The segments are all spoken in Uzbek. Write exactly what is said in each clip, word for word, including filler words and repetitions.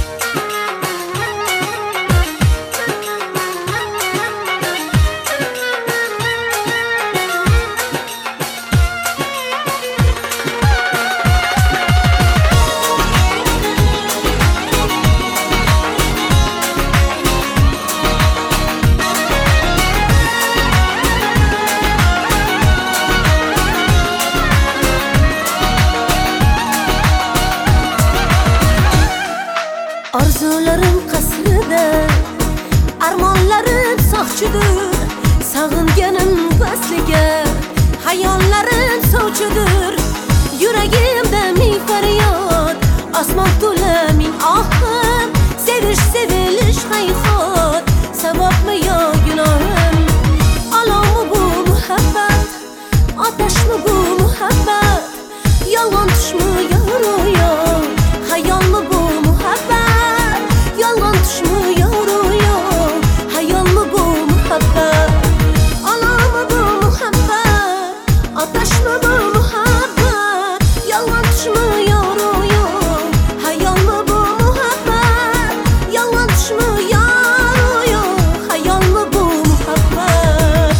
Arzularim qasrida, armonlarim soqchidir. Sag'inganim pasliga, hayollarim sovchidir. Yuragimda ming faryod, osmon to'la ming ohim. Sevish sevilish hayot, sababmi yo gunohim? Olovmi bu muhabbat, otashmi bu muhabbat? Yolg'on tushmi yo ro'yo, hayolmi bu muhabbat? Yolg'on tushmi yo ro'yo, hayolmi bu muhabbat? Olovmi bu muhabbat, otashmi bu muhabbat? Yolg'on tushmi yo ro'yo, hayolmi bu muhabbat? Yolg'on tushmi yo ro'yo, hayolmi bu muhabbat?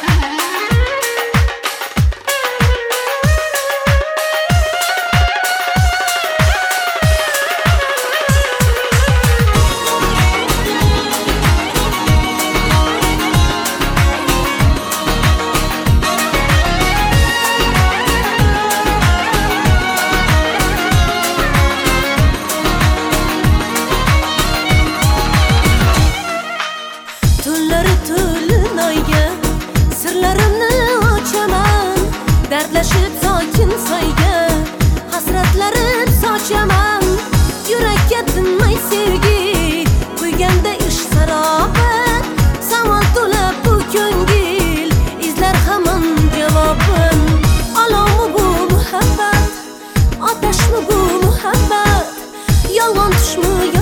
Tunlari to'lin oyga sirlarimni ochaman. Dardlashib sokin soyga hasratlarim sochaman. Yurakka tinmay sevgi qo'yganda ish sarobi. Savol to'la bu ko'ngil izlar hamon javobim. Olovmi bu muhabbat, otashmi bu muhabbat? Yolg'on tushmi